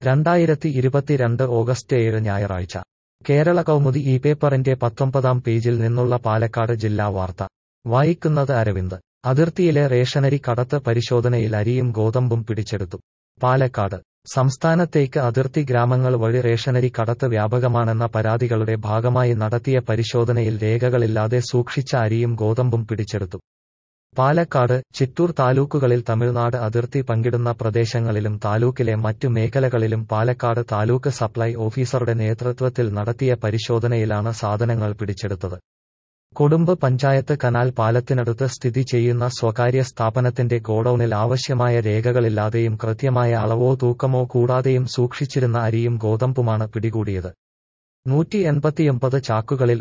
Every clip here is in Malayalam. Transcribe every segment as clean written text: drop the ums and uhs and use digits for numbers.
2022 ഓഗസ്റ്റ് 7 ഞായറാഴ്ച കേരള കൗമുദി ഈ പേപ്പറിന്റെ 19-ാം പേജിൽ നിന്നുള്ള പാലക്കാട് ജില്ലാ വാർത്ത വായിക്കുന്നത് അരവിന്ദ്. അതിർത്തിയിലെ റേഷനരി കടത്ത് പരിശോധനയിൽ അരിയും ഗോതമ്പും പിടിച്ചെടുത്തു. പാലക്കാട് സംസ്ഥാനത്തേക്ക് അതിർത്തി ഗ്രാമങ്ങൾ വഴി റേഷനരി കടത്ത് വ്യാപകമാണെന്ന പരാതികളുടെ ഭാഗമായി നടത്തിയ പരിശോധനയിൽ രേഖകളില്ലാതെ സൂക്ഷിച്ച അരിയും ഗോതമ്പും പിടിച്ചെടുത്തു. പാലക്കാട്, ചിറ്റൂർ താലൂക്കുകളിൽ തമിഴ്നാട് അതിർത്തി പങ്കിടുന്ന പ്രദേശങ്ങളിലും താലൂക്കിലെ മറ്റു മേഖലകളിലും പാലക്കാട് താലൂക്ക് സപ്ലൈ ഓഫീസറുടെ നേതൃത്വത്തിൽ നടത്തിയ പരിശോധനയിലാണ് സാധനങ്ങൾ പിടിച്ചെടുത്തത്. കൊടുമ്പ് പഞ്ചായത്ത് കനാൽ പാലത്തിനടുത്ത് സ്ഥിതി ചെയ്യുന്ന സ്വകാര്യ സ്ഥാപനത്തിന്റെ ഗോഡൌണിൽ ആവശ്യമായ രേഖകളില്ലാതെയും കൃത്യമായ അളവോ തൂക്കമോ കൂടാതെയും സൂക്ഷിച്ചിരുന്ന അരിയും ഗോതമ്പുമാണ് പിടികൂടിയത്. 189 ചാക്കുകളിൽ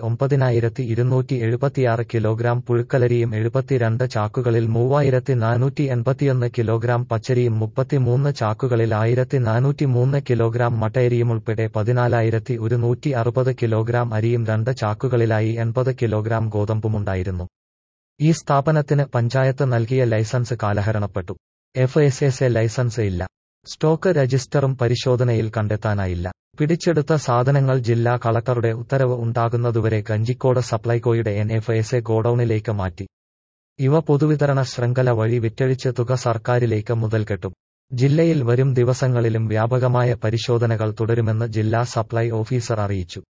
9276 കിലോഗ്രാം പുഴുക്കലരിയും 72 ചാക്കുകളിൽ 3481 കിലോഗ്രാം പച്ചരിയും 33 ചാക്കുകളിൽ 1403 കിലോഗ്രാം മട്ടയരിയുമുൾപ്പെടെ 14160 കിലോഗ്രാം അരിയും 2 ചാക്കുകളിലായി 80 കിലോഗ്രാം ഗോതമ്പുമുണ്ടായിരുന്നു. ഈ സ്ഥാപനത്തിന് പഞ്ചായത്ത് നൽകിയ ലൈസൻസ് കാലഹരണപ്പെട്ടു. FSSA ലൈസൻസ് ഇല്ല. സ്റ്റോക്ക് രജിസ്റ്ററും പരിശോധനയിൽ കണ്ടെത്താനായില്ല. പിടിച്ചെടുത്ത സാധനങ്ങൾ ജില്ലാ കളക്ടറുടെ ഉത്തരവ് ഉണ്ടാകുന്നതുവരെ കഞ്ചിക്കോട് സപ്ലൈകോയുടെ NFSA ഗോഡൌണിലേക്ക് മാറ്റി. ഇവ പൊതുവിതരണ ശൃംഖല വഴി വിറ്റഴിച്ച് തുക സർക്കാരിലേക്ക് മുതൽക്കെട്ടും. ജില്ലയിൽ വരും ദിവസങ്ങളിലും വ്യാപകമായ പരിശോധനകൾ തുടരുമെന്ന് ജില്ലാ സപ്ലൈ ഓഫീസർ അറിയിച്ചു.